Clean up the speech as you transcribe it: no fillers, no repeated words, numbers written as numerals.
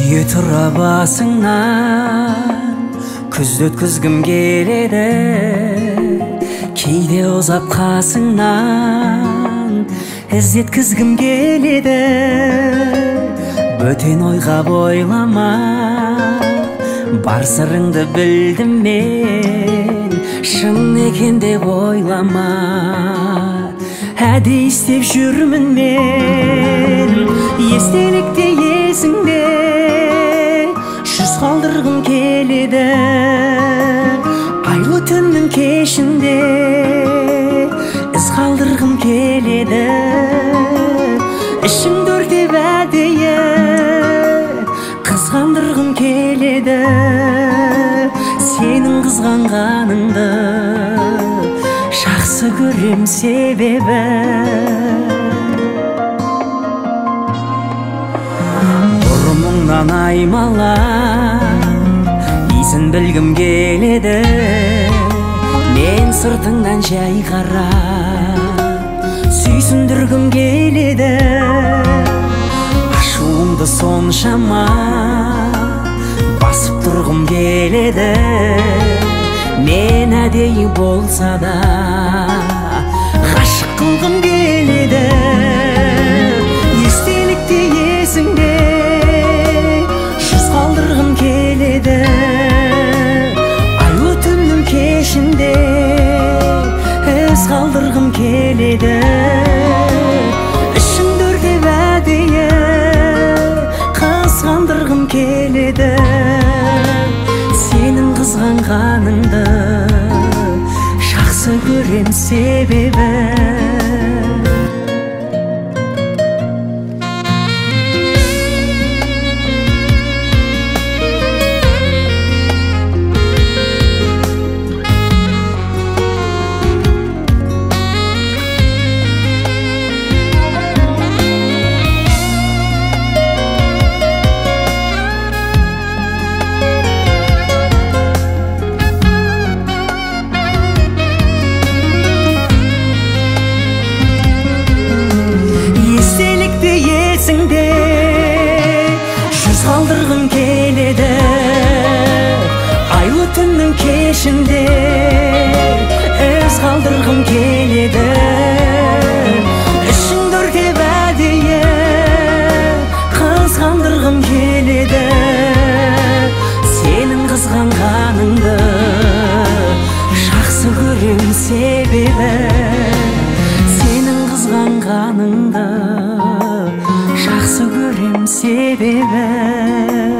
Сүйе тұра басыңнан күзді өткізгім келеді, кейде ұзап қасыңнан іздеткізгім келеді. Бөтен ойға бойлама, бар сырыңды білдім мен, шын екен деп ойлама. Әдейі істеп жүрмін мен, естелікте есіңде жүз қалдырғым келеді. Айлы түннің кешінде із қалдырғым келеді. Ішімді өртеп әдейі қызғандырғым келеді. Сенің қызғанғаныңды жақсы көрем себебі. Бұрымыңнан аймалап исін білгім келеді. Мен сыртыңнан жай қарап сүйсіндіргім келеді. Ашуыңды соншама басып тұрғым келеді. Мен әдейі болса да ғашық қылғым келеді. Естелікте есіңде жүз қалдырғым келеді. Айлы түннің кешінде із қалдырғым келеді. Ішімді өртеп әдейі қызғандырғым келеді. Сенің қызғанғаныңды жақсы көрем себебі. Есіңде жүз қалдырғым келеді. Айлы түннің кешінде із қалдырғым келеді. Ішіңді өртеп әдейі қызғандырғым келеді. Сенің қызғанғаныңды жақсы көрем себебі. Сенің қызғанғаныңды жақсы көрем себебі.